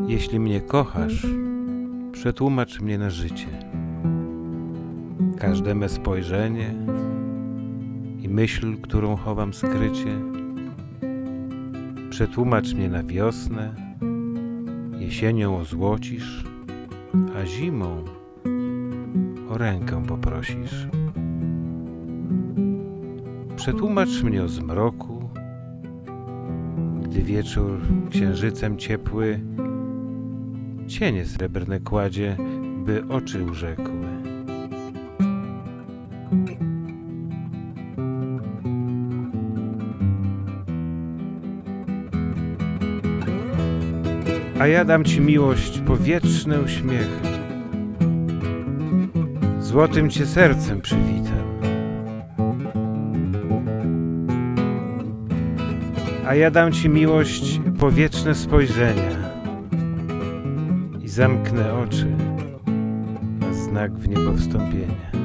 Jeśli mnie kochasz, przetłumacz mnie na życie. Każde me spojrzenie i myśl, którą chowam skrycie. Przetłumacz mnie na wiosnę, jesienią ozłocisz, a zimą o rękę poprosisz. Przetłumacz mnie o zmroku, gdy wieczór księżycem ciepły cienie srebrne kładzie, by oczy urzekły. A ja dam ci miłość powietrzne uśmiechy, złotym cię sercem przywitam. A ja dam ci miłość powietrzne spojrzenia i zamknę oczy na znak w niebo wstąpienia.